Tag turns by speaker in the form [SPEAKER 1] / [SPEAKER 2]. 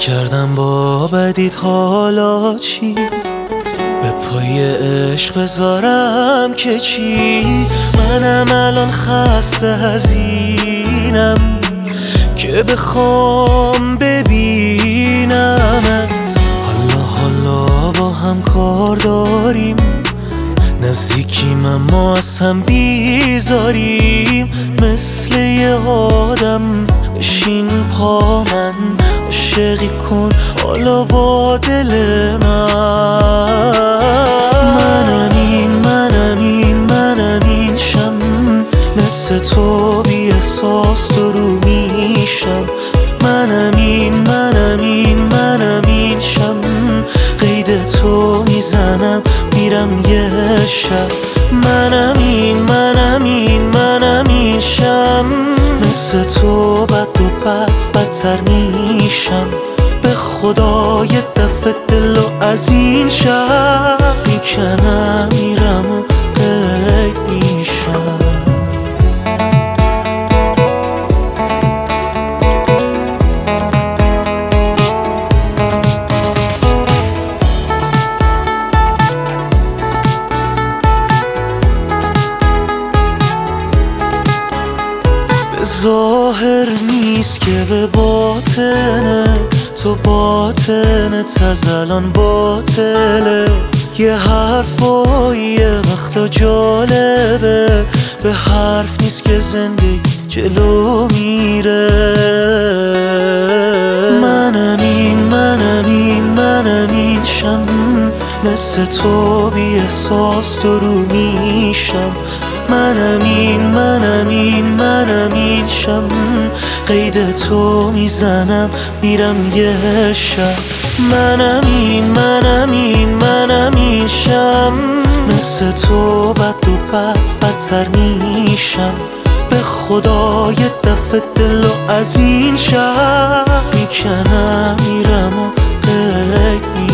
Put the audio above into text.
[SPEAKER 1] نکردم با بدید حالا چی؟ به پای عشق بذارم که چی؟ منم الان خسته از اینم که بخوام ببینمت. حالا با هم کار داریم، نزدیکیم اما از هم بیزاریم. مثل یه آدم بشین پا من، عاشقی کن حالا با دل منم این شم، مثل تو بی احساس درو میشم. منم این شم، قید تو میزنم میرم یه شب. منم این شم، مثل تو بد و بدتر میشم. به خدا یه دفعه دلو از این شب میکنم میرم و قید میشم. ظاهر نیست که به باطنه، تو باطنت از الان باطله. یه حرفایی یه وقتا جالبه، به حرف نیست که زندگی جلو میره. منم این شم، مثل تو بی احساس درو میشم. منم این شم، قید تو میزنم میرم یه شب. منم این شم، مثل تو بد و بدتر میشم. به خدا یه دفعه دلو از این شب میکنم میرم و قید میشم.